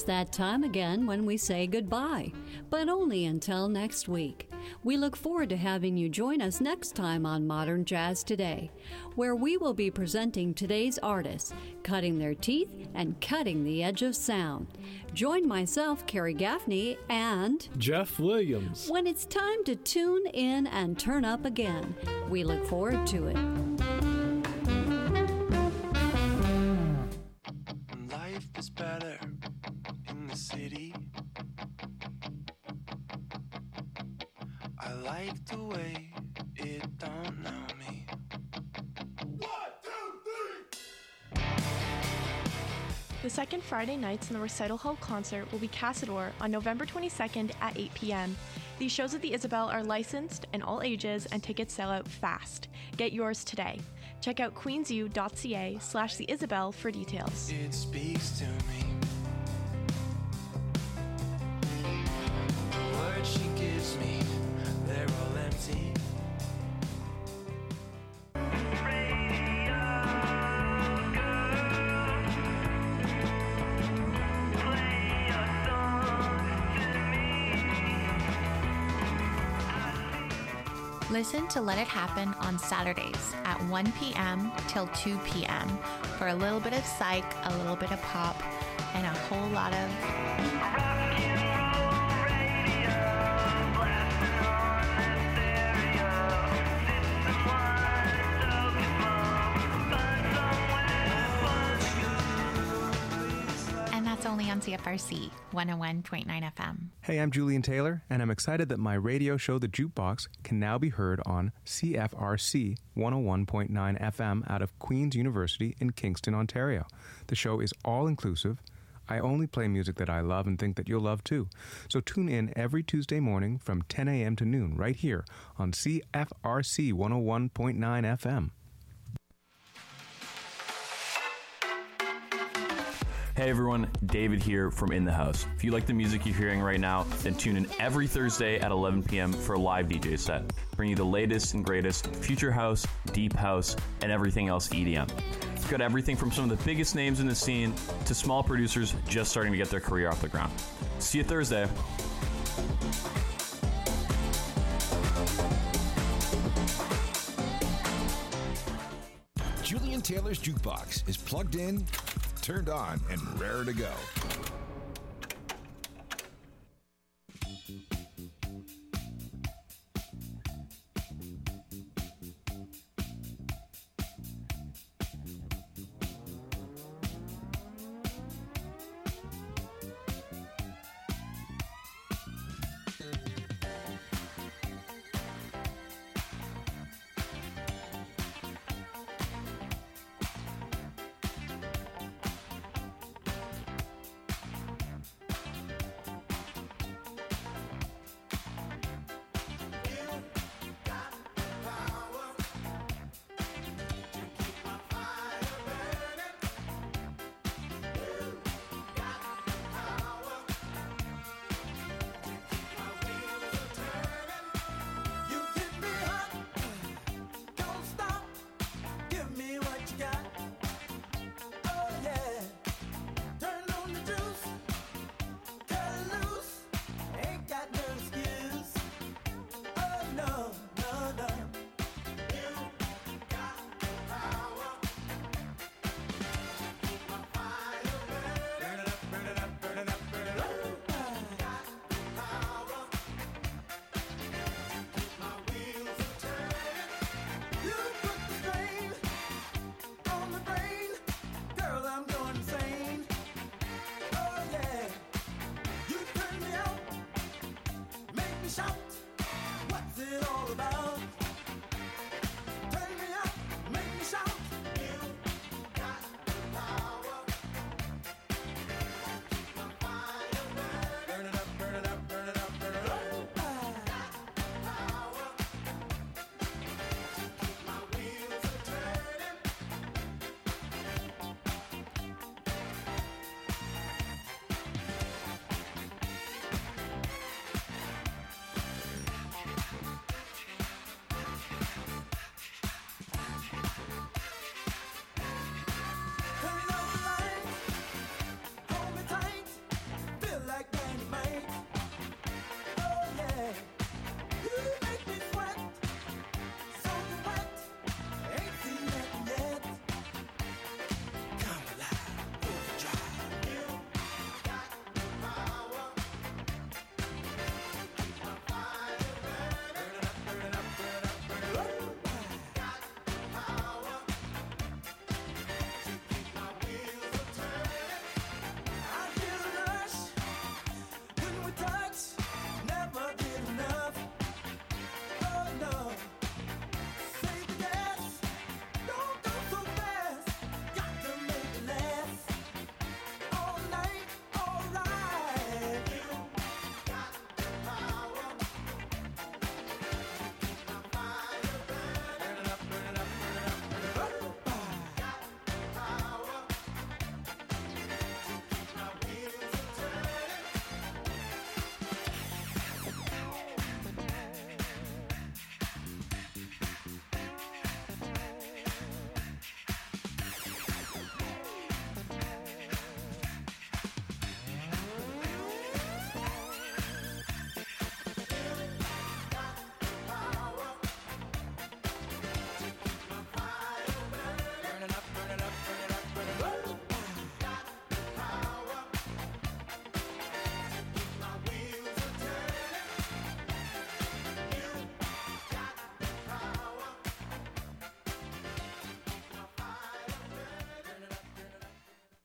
that time again when we say goodbye, but only until next week. We look forward to having you join us next time on Modern Jazz Today, where we will be presenting today's artists, cutting their teeth and cutting the edge of sound. Join myself, Carrie Gaffney, and Jeff Williams when it's time to tune in and turn up again. We look forward to it. Life is better in the city. I like the way it don't know me. 1, 2, 3. The second Friday nights in the Recital Hall concert will be Cassador on November 22nd at 8 p.m. These shows at the Isabel are licensed and all ages, and tickets sell out fast. Get yours today. Check out queensu.ca/the Isabel for details. It speaks to me. The words she gives me, they're all empty. Listen to Let It Happen on Saturdays at 1 p.m. till 2 p.m. for a little bit of psych, a little bit of pop, and a whole lot of... And that's only on CFRC 101.9 FM. Hey, I'm Julian Taylor, and I'm excited that my radio show, The Jukebox, can now be heard on CFRC 101.9 FM out of Queen's University in Kingston, Ontario. The show is all-inclusive. I only play music that I love and think that you'll love too. So tune in every Tuesday morning from 10 a.m. to noon right here on CFRC 101.9 FM. Hey everyone, David here from In The House. If you like the music you're hearing right now, then tune in every Thursday at 11 p.m. for a live DJ set, bringing you the latest and greatest future house, deep house, and everything else EDM. We've got everything from some of the biggest names in the scene to small producers just starting to get their career off the ground. See you Thursday. Julian Taylor's Jukebox is plugged in, turned on, and raring to go.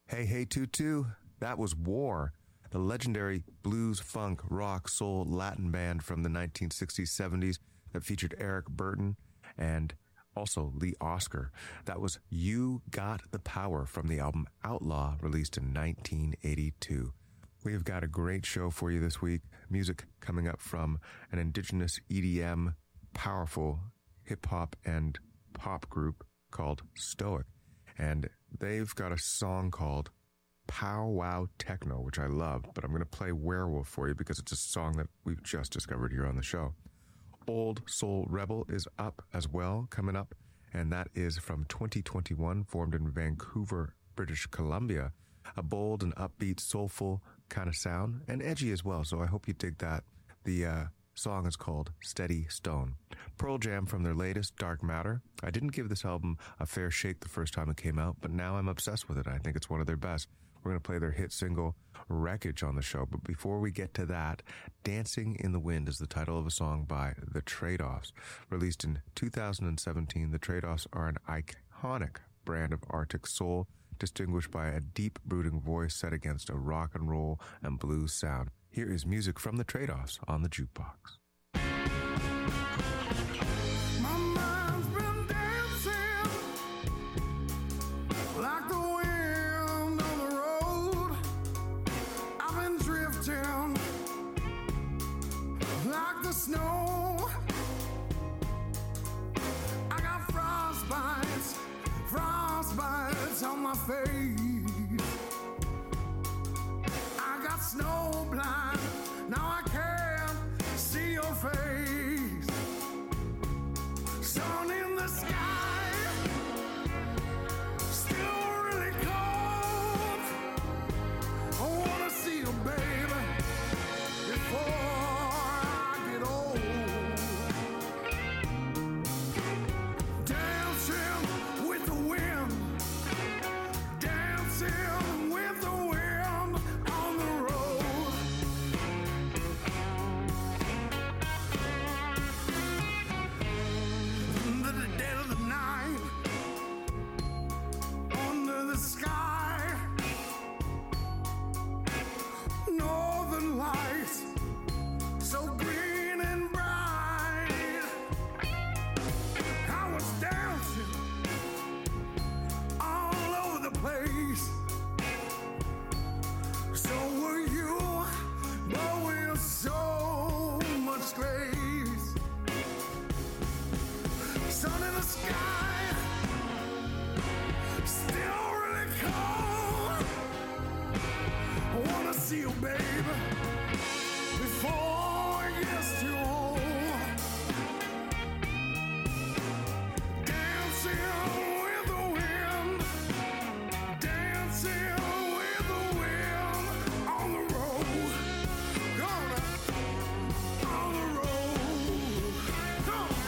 Hey, hey, Tutu. That was War, the legendary blues, funk, rock, soul, Latin band from the 1960s, 70s that featured Eric Burton and also Lee Oscar. That was You Got the Power from the album Outlaw, released in 1982. We've got a great show for you this week. Music coming up from an indigenous EDM, powerful hip-hop and pop group called Stoic. And they've got a song called Pow Wow Techno, which I love, but I'm going to play Werewolf for you because it's a song that we've just discovered here on the show. Old Soul Rebel is up as well, coming up, and that is from 2021, formed in Vancouver, British Columbia. A bold and upbeat, soulful kind of sound, and edgy as well, so I hope you dig that. The song is called Steady Stone. Pearl Jam from their latest, Dark Matter. I didn't give this album a fair shake the first time it came out, but now I'm obsessed with it. I think it's one of their best. We're going to play their hit single, Wreckage, on the show. But before we get to that, Dancing in the Wind is the title of a song by The Trade-Offs. Released in 2017, The Trade-Offs are an iconic brand of Arctic soul, distinguished by a deep, brooding voice set against a rock and roll and blues sound. Here is music from The Trade-Offs on the Jukebox. My mind's been dancing like the wind on the road. I've been drifting like the snow. I got frostbites on my face. I got snow blind, now I can't see your face. Sun in the sky, still really cold. I wanna see you, baby, before I get old. Dancing with the wind, dancing with the wind on the road. Under the dead of the night, under the sky, northern lights, so green and bright. I was dancing all over the place. So were you, but with so much grace. Sun in the sky, still really cold. I wanna see you, baby, before it gets too old. Dancing with the wind, dancing with the wind on the road. Gonna on the road. Come on.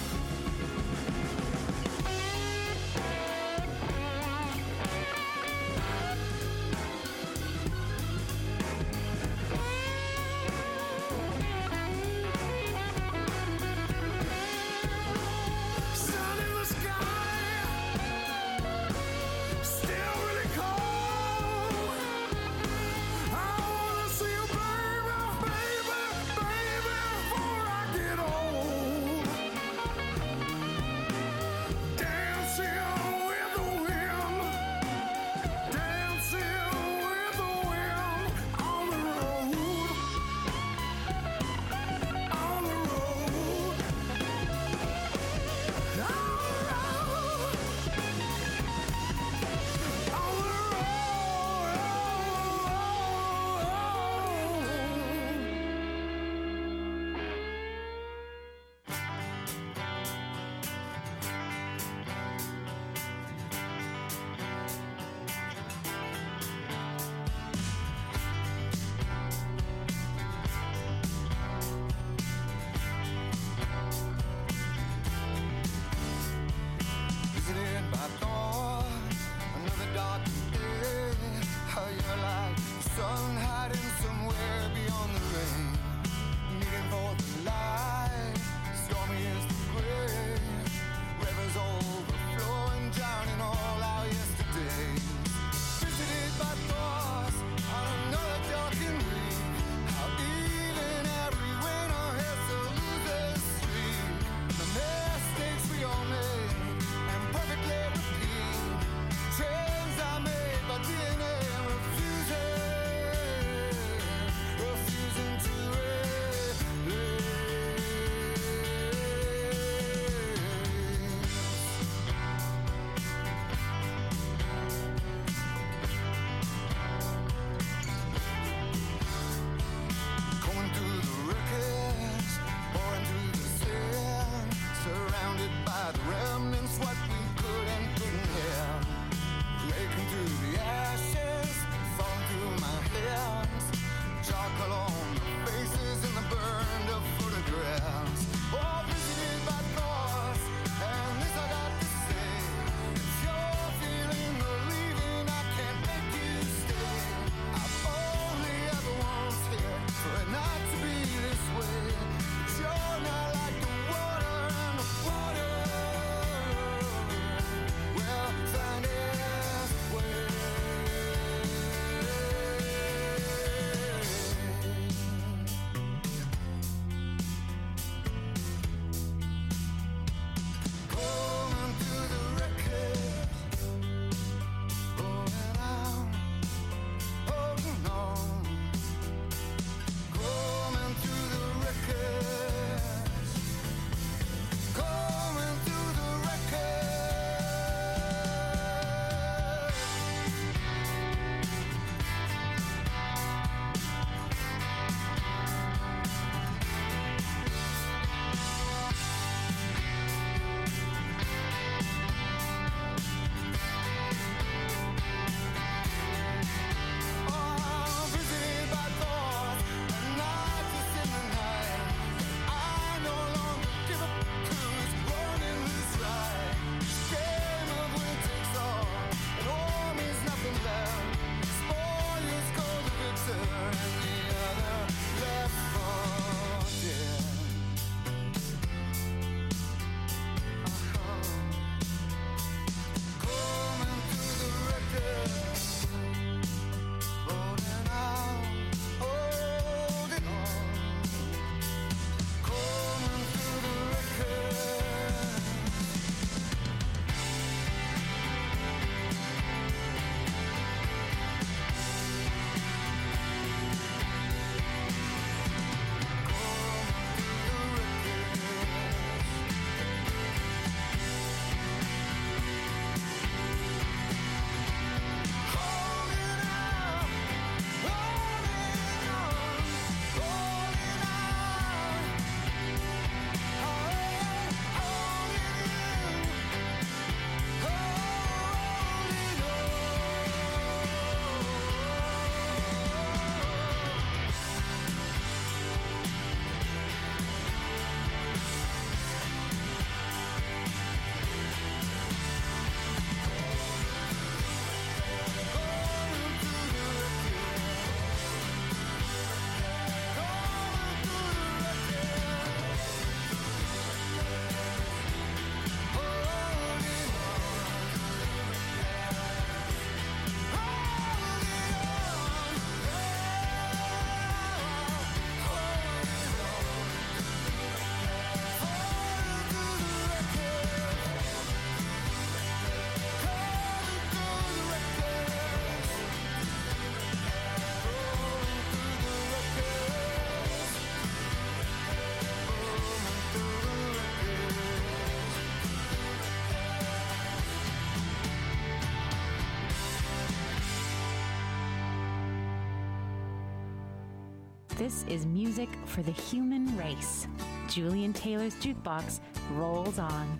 This is music for the human race. Julian Taylor's Jukebox rolls on.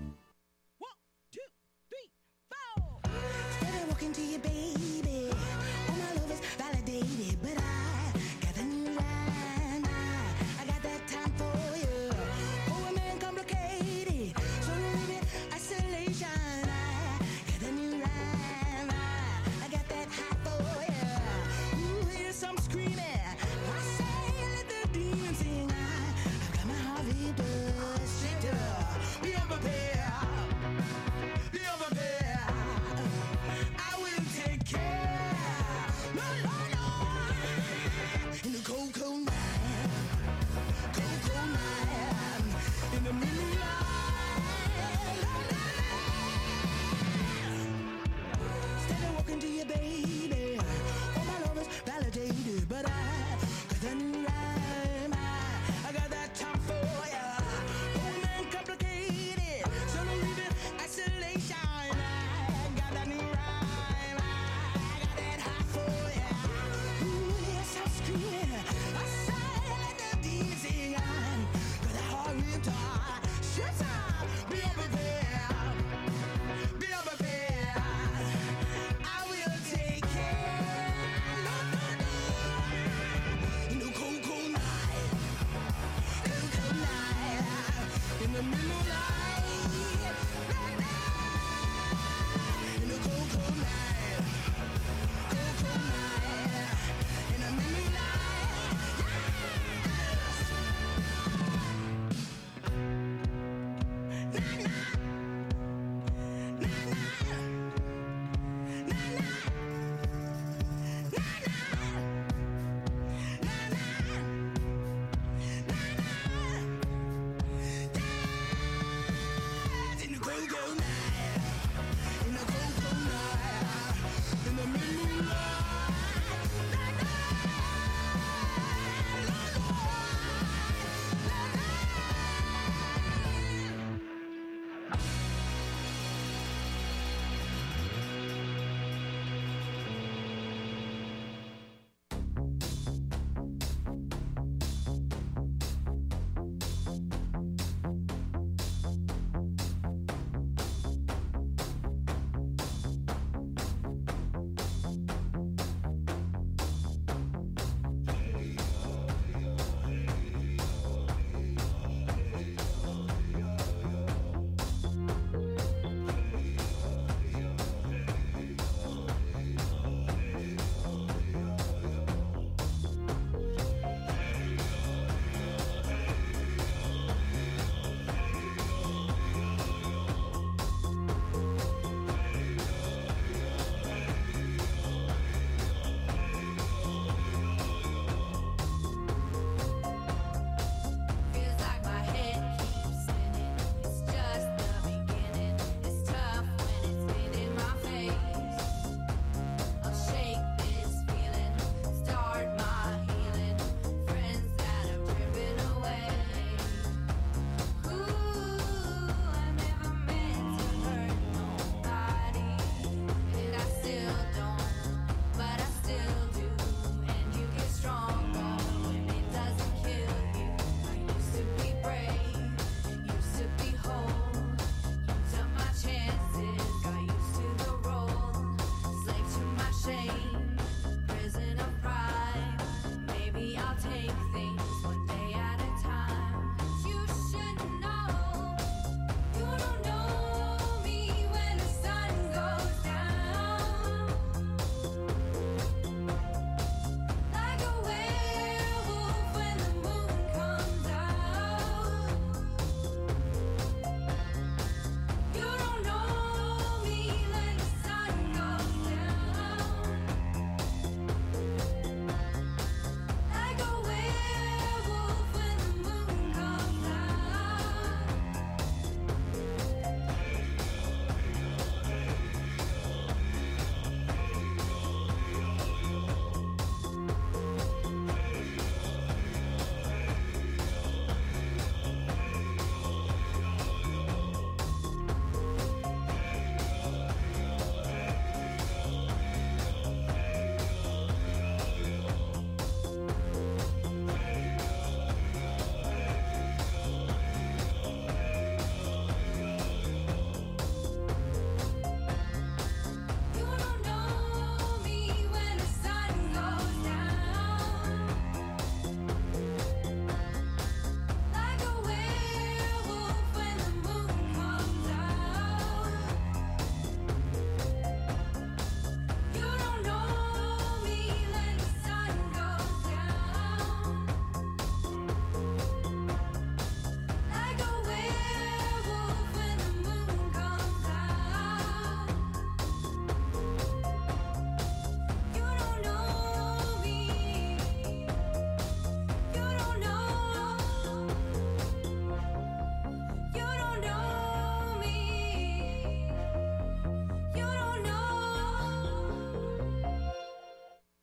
Started walking to you, baby. All my love is validated, but I got the new rhyme. I got that time for you. Oh, a man complicated, so don't leave it isolation. I got the new rhyme. I got that hot for you. Ooh, hear some screaming. I say, let the demons sing. I've got my Harvey blood straight up. Be unprepared. Be unprepared. I will take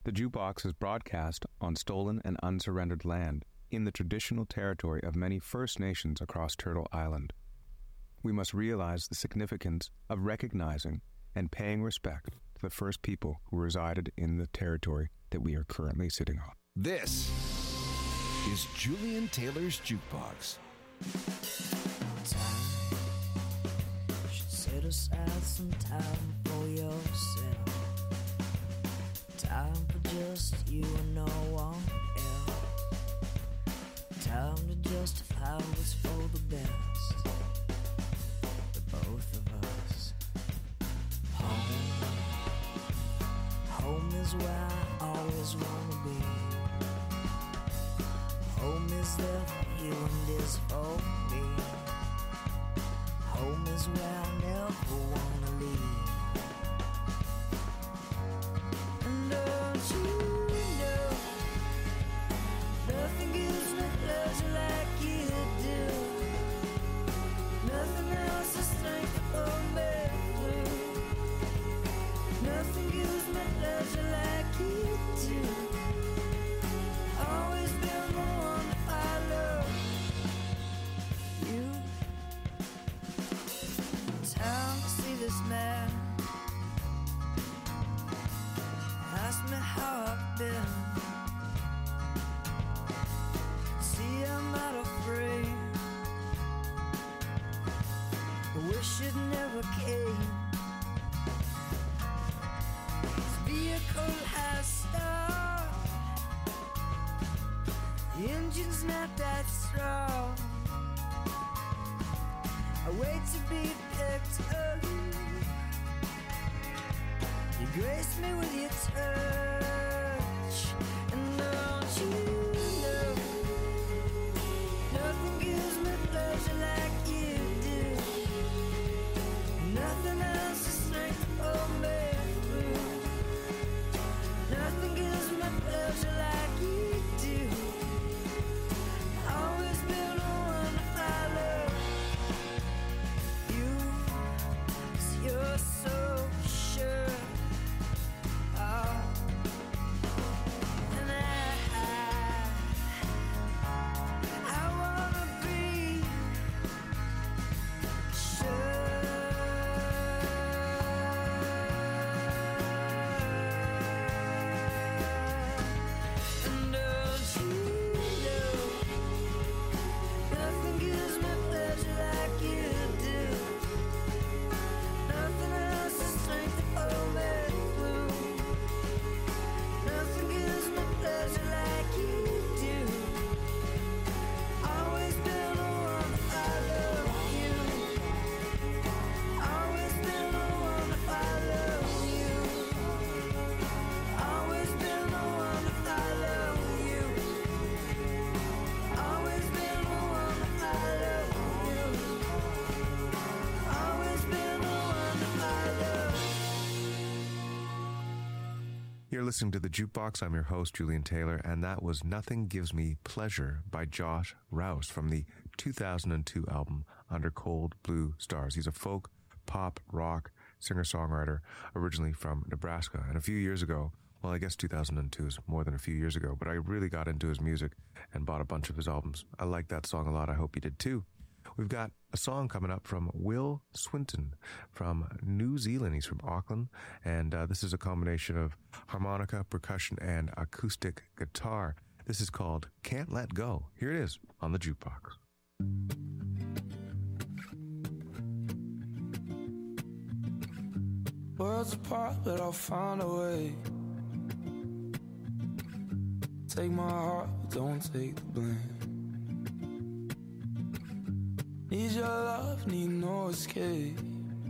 The Jukebox is broadcast on stolen and unsurrendered land in the traditional territory of many First Nations across Turtle Island. We must realize the significance of recognizing and paying respect to the first people who resided in the territory that we are currently sitting on. This is Julian Taylor's Jukebox. Time should set aside some time for yourself. Time for just you and no one else. Time to justify what's for the best for both of us. Home is where I always wanna be. Home is there for you and is for me. Home is where I never wanna leave. And don't you know, nothing gives me pleasure like you do. Nothing else is strength for me. Nothing gives me pleasure like you do. Always been the one to follow you. Time to see this man. Ask me how I've been. See, I'm not afraid. I wish it never came. This vehicle has stopped. The engine's not that strong. I wait to be picked up. You grace me with your touch. And don't you know, nothing gives me pleasure like you do. Nothing else is strength for me. Nothing gives me pleasure like you do. Always been the one to follow you, 'cause you're so sure. And I wanna be sure. And don't you know, nothing gives me pleasure like you do. Nothing else is strength for me. Nothing gives me pleasure like you do. Always been the one to follow you. Always been the one to follow you. Always been the one to follow you. Always been the one to follow you. Always been the one to follow. You're listening to The Jukebox. I'm your host, Julian Taylor, and that was Nothing Gives Me Pleasure by Josh Rouse from the 2002 album Under Cold Blue Stars. He's a folk, pop, rock singer-songwriter originally from Nebraska. And a few years ago, well, I guess 2002 is more than a few years ago, but I really got into his music and bought a bunch of his albums. I like that song a lot. I hope you did too. We've got a song coming up from Will Swinton from New Zealand. He's from Auckland, and this is a combination of harmonica, percussion, and acoustic guitar. This is called Can't Let Go. Here it is on the Jukebox. Worlds apart, but I'll find a way. Take my heart, but don't take the blame. Need your love, need no escape.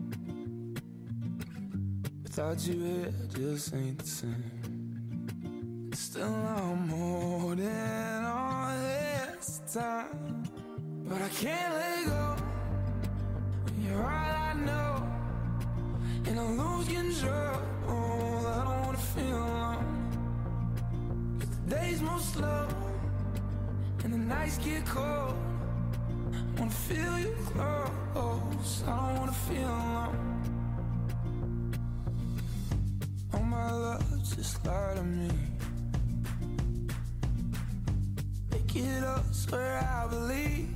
Without you here, just ain't the same. Still I'm holding on this time, but I can't let go. You're all I know, and I lose control. I don't wanna feel alone. 'Cause the days move slow, and the nights get cold. I wanna feel you close, I don't wanna feel alone. All my love just lie to me. Make it up, swear I believe.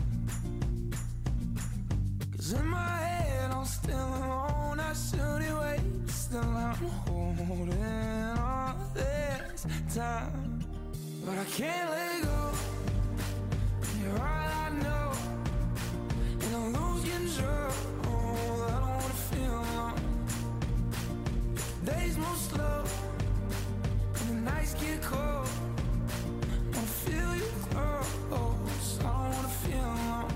'Cause in my head I'm still alone. I shouldn't wait, still I'm holding on this time. But I can't let go. You're all I know, and I lose control. I don't wanna feel alone. Days move slow, and the nights get cold. I wanna feel you close. I don't wanna feel alone.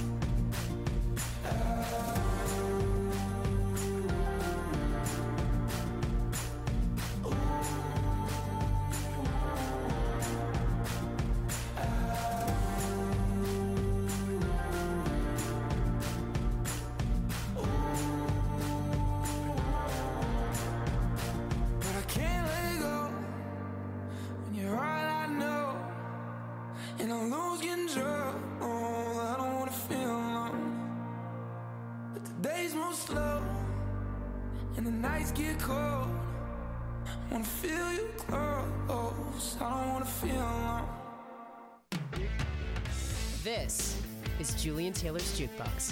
And I lose control. I don't wanna feel alone. But the days move slow, and the nights get cold. I wanna feel you close. I don't wanna feel alone. This is Julian Taylor's Jukebox.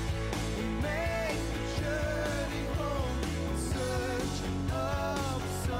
Make the journey home in search of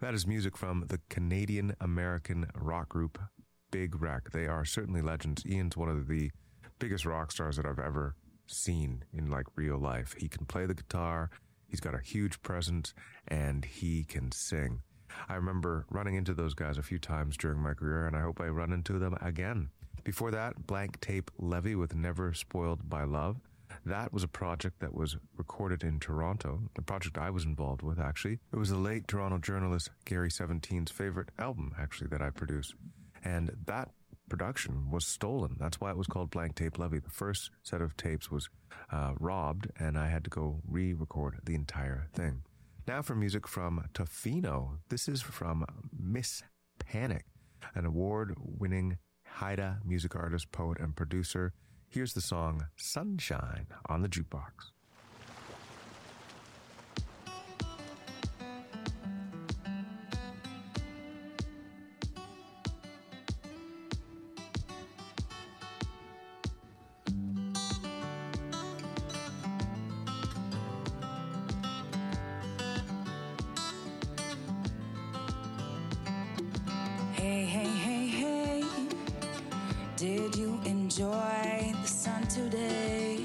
That is music from the Canadian-American rock group Big Wreck. They are certainly legends. Ian's one of the biggest rock stars that I've ever seen in like real life. He can play the guitar, he's got a huge presence, and he can sing. I remember running into those guys a few times during my career, and I hope I run into them again. Before that, Blank Tape Levy with Never Spoiled by Love. That was a project that was recorded in Toronto, a project I was involved with, actually. It was the late Toronto journalist Gary 17's favorite album, actually, that I produced. And that production was stolen. That's why it was called Blank Tape Levy. The first set of tapes was robbed, and I had to go re-record the entire thing. Now for music from Tofino. This is from Miss Panic, an award-winning Haida music artist, poet, and producer. Here's the song Sunshine on the Jukebox. Hey, hey, hey, hey, did you enjoy the sun today?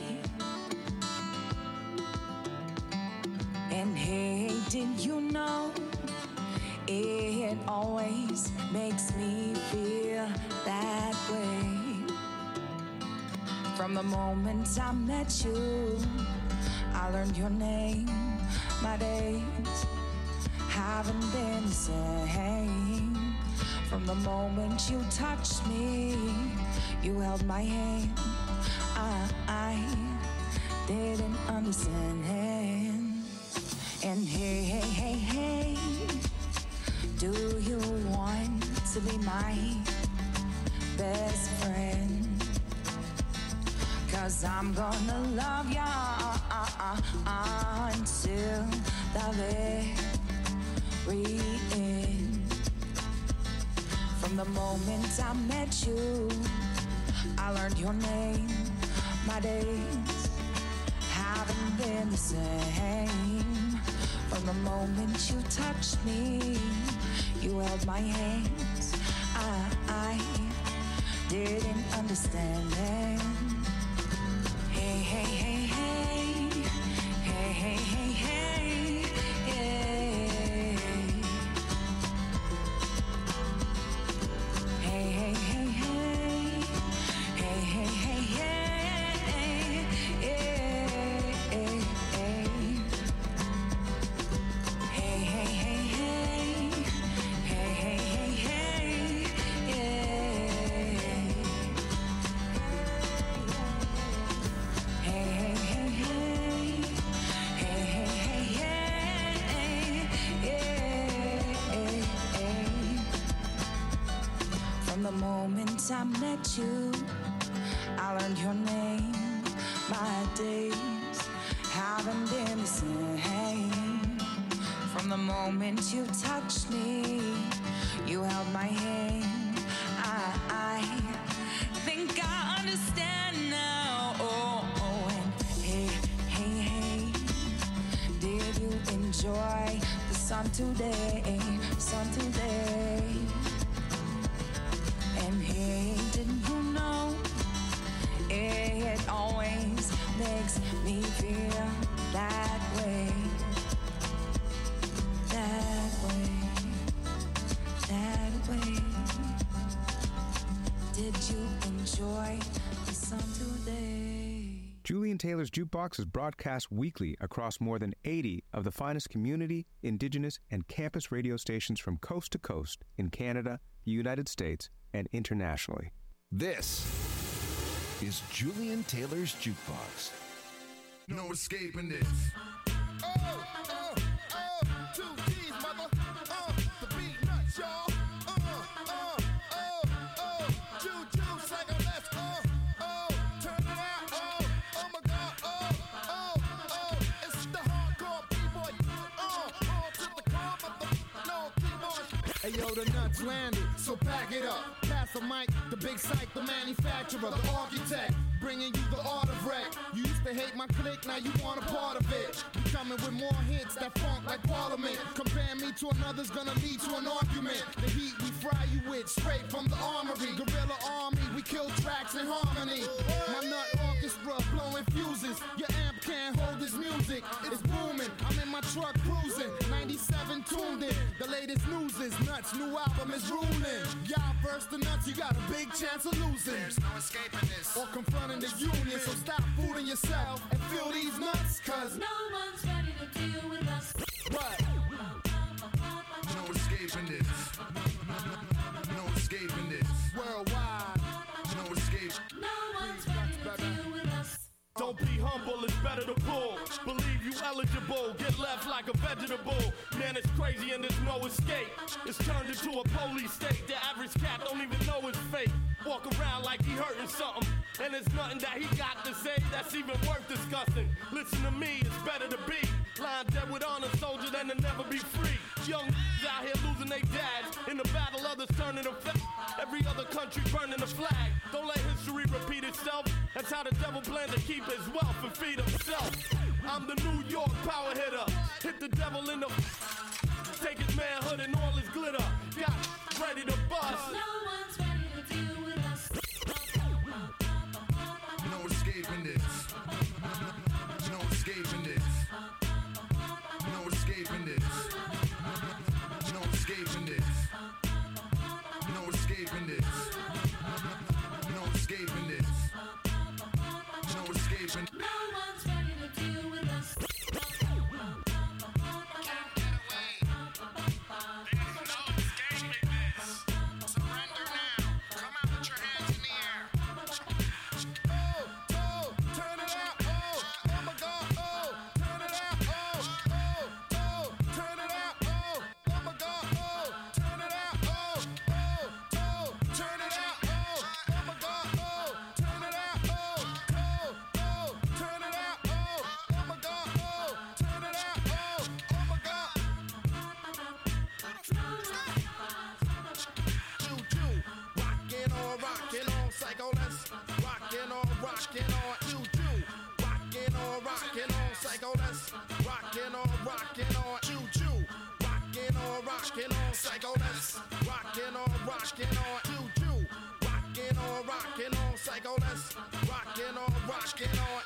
And hey, did you know it always makes me feel that way? From the moment I met you, I learned your name. My days haven't been the same. From the moment you touched me, you held my hand. I didn't understand. And hey, hey, hey, hey, do you want to be my best friend? 'Cause I'm gonna love ya until the very end. From the moment I met you, I learned your name. My days haven't been the same. From the moment you touched me, you held my hands. I didn't understand. Hey, hey, hey, hey, hey, hey, hey, hey, yeah. Hey, hey, hey, hey, hey, hey, hey, hey, yeah. Hey, hey, hey, hey, hey, hey, hey, hey, yeah. Hey, hey, hey, hey, hey, hey, hey, yeah. From the moment I met you, I learned your name. My days haven't been the same. From the moment you touched me, you held my hand. I think I understand now. Oh, and hey, hey, hey, did you enjoy the sun today? Sun today. And hey, didn't you know it always makes me feel that way? That way, that way. Did you enjoy the sun today? Julian Taylor's Jukebox is broadcast weekly across more than 80 of the finest community, indigenous, and campus radio stations from coast to coast in Canada, the United States, and internationally. This is Julian Taylor's Jukebox. No escaping this. Oh, 2 G's, mother. The beat nuts, y'all. Juju, Sega, let's turn it out. Oh my God. It's the hardcore B-boy. To the car, but no keyboard. Hey, yo, the nuts landed, so pack it up. Pass the mic, the big psych, the manufacturer, the architect, bringing you the art of wreck. You used to hate my clique, now you want a part of it. We coming with more hits that funk like Parliament. Compare compare me to another's gonna lead to an argument. The heat we fry you with, straight from the armory. Guerrilla army, we kill tracks in harmony. My nut orchestra blowing fuses. Your amp can't hold this music. It's booming. I'm in my truck cruising. 97 tuned in. The latest news is nuts. New album is ruling. Y'all verse the nuts, you got a big chance of losing. There's no escaping this. Or confronting the union. So stop fooling yourself and feel these nuts, cause no one's ready to deal with us. What? No escaping this. No escaping this. Worldwide. No escape. No one's ready to deal with us. Don't be humble, it's better to pull. Believe you eligible, get left like a vegetable. Man, it's crazy and there's no escape. It's turned into a police state. The average cat don't even know his fate. Walk around like he hurting something. And there's nothing that he got to say that's even worth discussing. Listen to me, it's better to be lying dead with honor, soldier, than to never be free. Young out here losing their dads. In the battle, others turning to fact. Every other country burning the flag. Don't let history repeat itself. That's how the devil plans to keep his wealth and feed himself. I'm the New York power hitter. Hit the devil in the take his manhood and all his glitter. Got ready to bust. No one's ready to deal with us. No escaping this. No escaping this. No escaping this. No escaping this. No escaping this. No escaping this. No escaping. No one's ready to deal with us. Can't get away. There's no escaping this. Surrender now. Come out with your hands in the air. Oh, oh, turn it out. Oh, oh my God. Oh, turn it out. Oh, oh, oh, turn it out. Oh, oh my God. Oh, turn it out. Oh, oh, oh, turn it out. Oh, oh my God. Oh, turn it out. Oh, oh, oh, turn it out. Oh, oh my God. Oh, turn it out. Oh, oh my God. Choo-choo, rockin' on, psycho, let's rockin' on, choo-choo, rockin' on, psycho, let's rockin' on, choo-choo, rockin' on, psycho, let's rockin' on, choo-choo, rockin' on, psycho, let's rockin' on.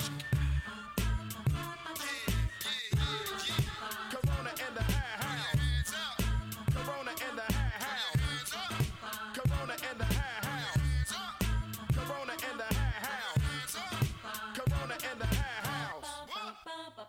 Corona in the house. Corona in the house. Corona in the house. Corona in the house. Corona in the house.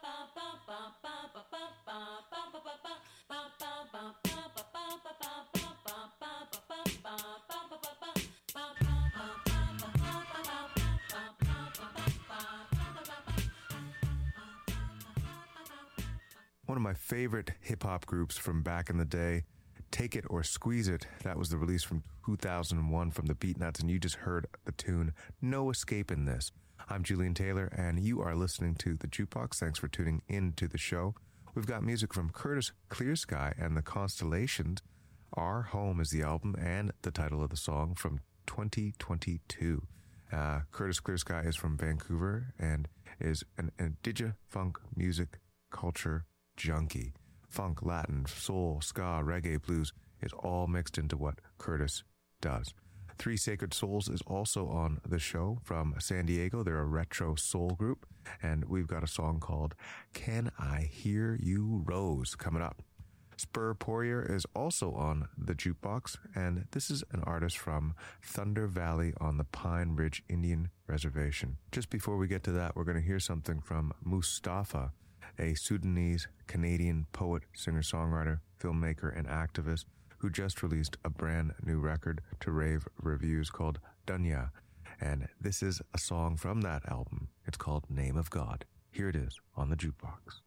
One of my favorite hip-hop groups from back in the day, Take It or Squeeze It. That was the release from 2001 from the Beatnuts, and you just heard the tune No Escaping This. I'm Julian Taylor, and you are listening to The Jukebox. Thanks for tuning in to the show. We've got music from Curtis Clearsky and the Constellations. Our Home is the album and the title of the song from 2022. Curtis Clearsky is from Vancouver and is an digi-funk music culture junkie. Funk, Latin, soul, ska, reggae, blues is all mixed into what Curtis does. Three Sacred Souls is also on the show from San Diego. They're a retro soul group, and we've got a song called Can I Hear You Rose coming up. Spur Poirier is also on the Jukebox, and this is an artist from Thunder Valley on the Pine Ridge Indian Reservation. Just before we get to that, we're going to hear something from Mustafa, a Sudanese-Canadian poet, singer-songwriter, filmmaker, and activist who just released a brand new record to rave reviews called Dunya. And this is a song from that album. It's called Name of God. Here it is on the Jukebox.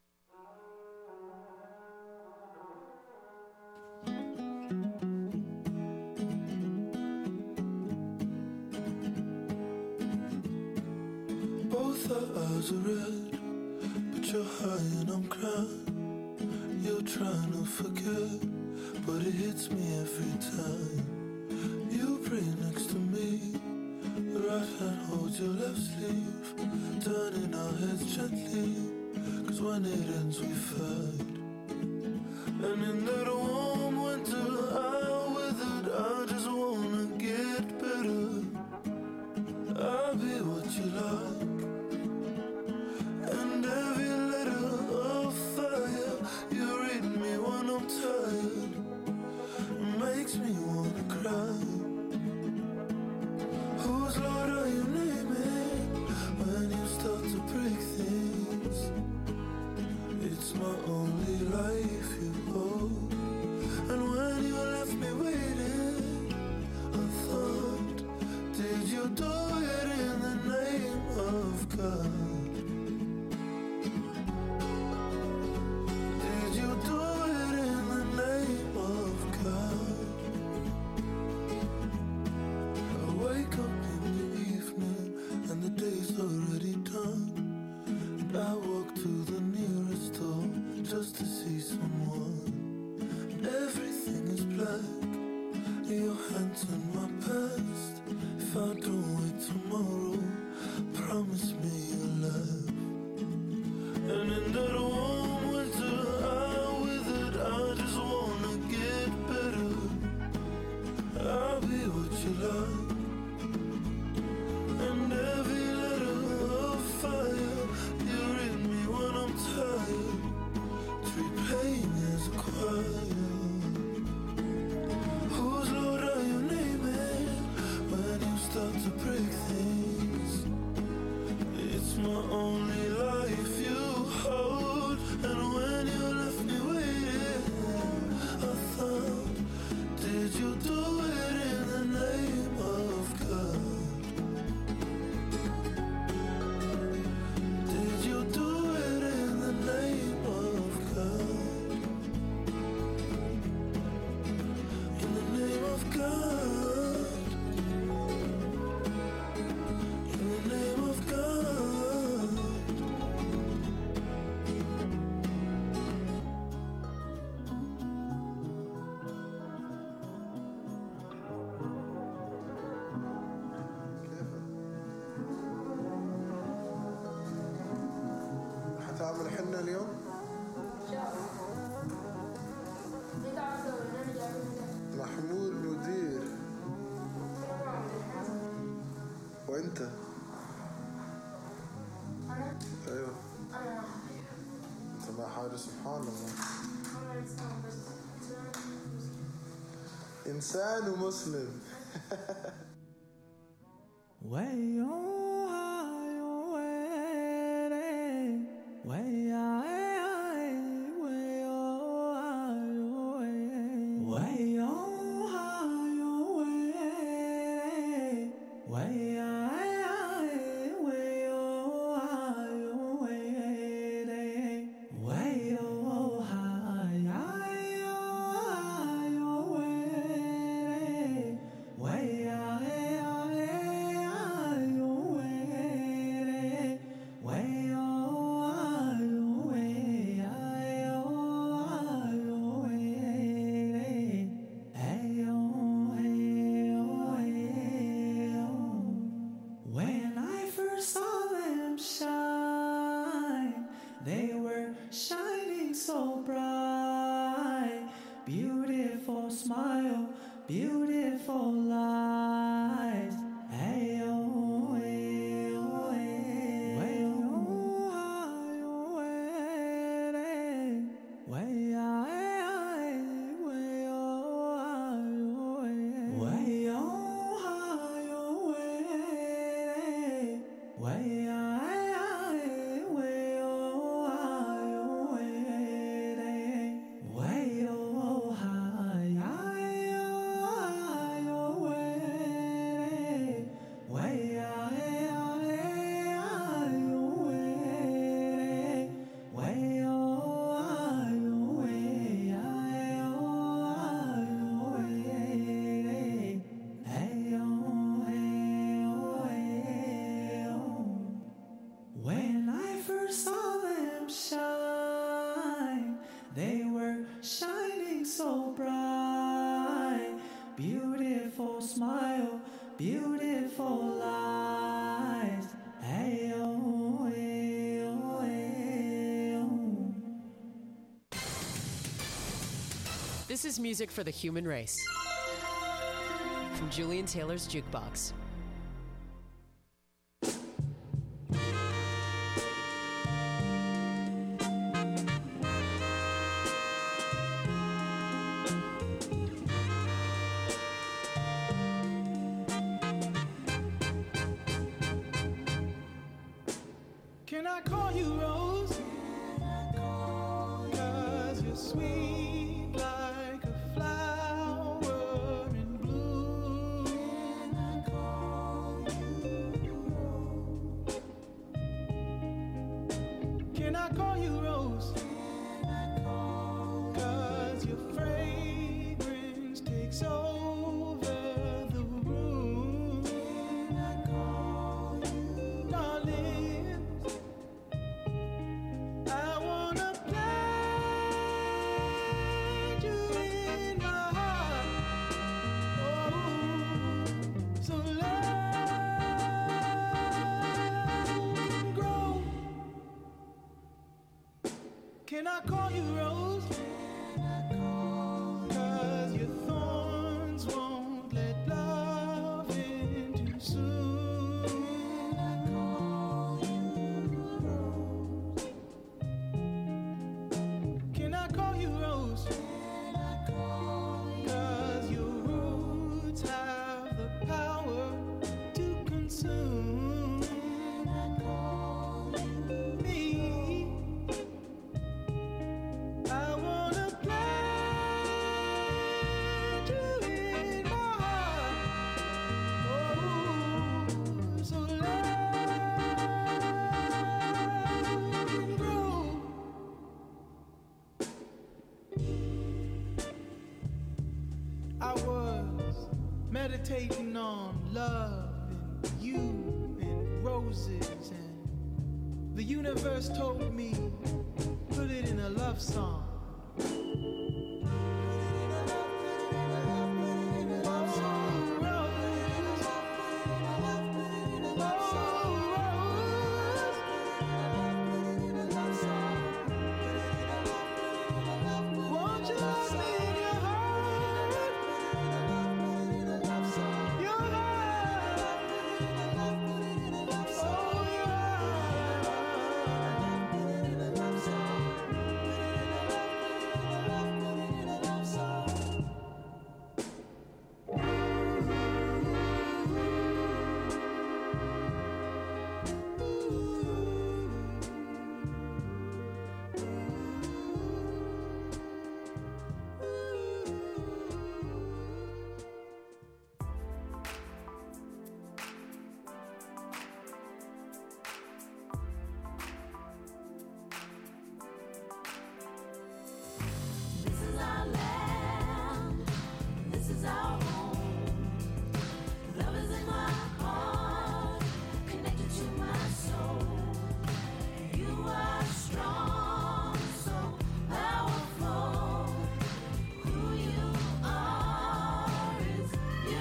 Both our eyes are red, but you're high and I'm crying. You're trying to forget, but it hits me every time. You pray next to me, the right hand holds your left sleeve, turning our heads gently, 'cause when it ends we fight. And in that warm winter I withered, I just wanna get better. I'll be what you like. And every letter of fire you read me when I'm tired makes me wanna cry. Whose Lord are you naming when you start to break things? It's my only life you hold. And when you left me waiting, I thought, did you do it in the name of God? Did you do it in the name of God? I wake up in the evening and the day's already done. I walk to the nearest door just to see someone. Everything is black, your hands in my past. If I don't wait tomorrow, promise me you'll laugh. And in that warm winter I withered, I just wanna get better. I'll be what you like. And every letter of fire you read me when I'm tired. Treat pain as a choir. Whose Lord are you naming when you start to break things? It's my only life you hold. And when you left me waiting, I thought, did you do it in the name of God? Did you do it in the name of God? In the name of God. In the name of God. حتعمل حنة اليوم؟ محمود مدير. وانت؟ ايوه انت مع حاجة سبحان الله. انسان ومسلم. When I first saw them shine, they were shining so bright. Beautiful smile, beautiful lies. Hey, oh, hey, oh, hey, way, oh, ay, oh, hey, hey, way, ay, ay, way, oh, ay, oh, hey, way, oh, ay, oh, hey, way, ay, ay, way, oh, ay, oh, hey, way, oh, ay, ay, oh, ay, oh, hey, way, ay, ay, ay, oh, hey, way, oh, ay, oh, hey, ay, oh, hey, hey, oh, hey, oh, hey, oh. When I first saw them shine, they were shining so bright. Beautiful smile, beautiful eyes. Hey, oh, hey, oh, hey, oh. This is music for the human race. From Julian Taylor's Jukebox. Can I call you Rose? 'Cause you're sweet like a flower in bloom. Can I call you Rose? Can I call you Rose? 'Cause your fragrance takes over the room. Can I call you, darling? I wanna plant you in my heart. Oh, so love can grow. Can I call you Rose? 'Cause your thorns won't let love in too soon. Can I call you Rose? Can I call you Rose? 'Cause your roots have the power to consume me. I wanna plant you in my heart. Oh, so love can grow. I was meditating on love and you and roses, and the universe told me, put it in a love song. Won't you love me in your heart? Your heart. Oh, your This is our land. This is our home. Love is in my heart, connected to my soul. You are strong, so powerful. Who you are is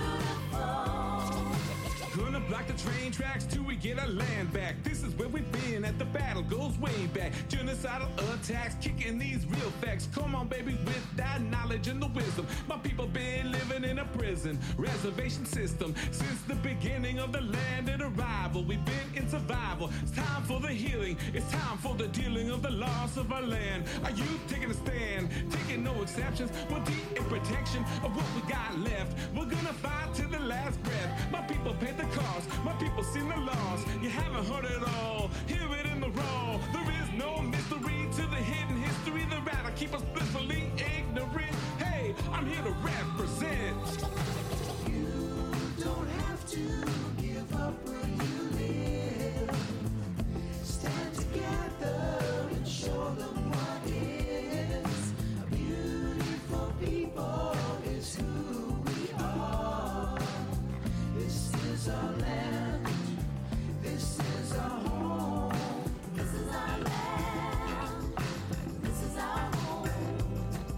beautiful. Gonna block the train tracks till we get our land back. This is where we've been at the battle, goes way back. Genocidal attacks, kicking these real facts. Come on, baby, with that knowledge and the wisdom. My people been living in a prison, reservation system. Since the beginning of the land and arrival, we've been in survival. It's time for the healing, it's time for the dealing of the loss of our land. Are you taking a stand, taking no exceptions? We're deep in protection of what we got left. We're gonna fight to the last breath. My people paid the cost, my people seen the loss. You haven't heard it all, hear it in the raw. There is no mystery to the hidden history. The rather keep us blissfully ignorant. Hey, I'm here to represent. You don't have to give up where you live. Stand together and show them what is. A beautiful people is who we are. This is our land. This is our home. This is our land. This is our home.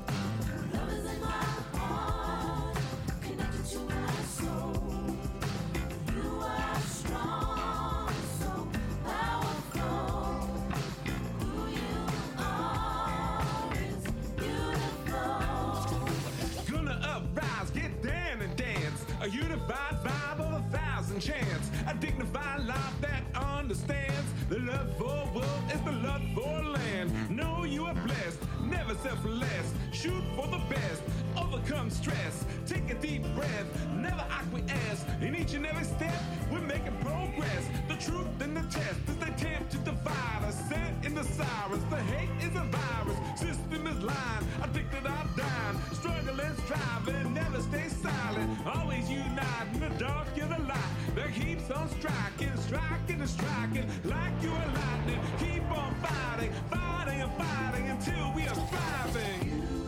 stress. Take a deep breath, never acquiesce. In each and every step, we're making progress. The truth and the test is they attempt to divide us. Sent in the sirens, the hate is a virus. System is lying, addicted I'm dying. Struggling, striving, never stay silent. Always unite in the dark, you're the light that keeps on striking, striking and striking like you are lightning. Keep on fighting, fighting and fighting until we are thriving.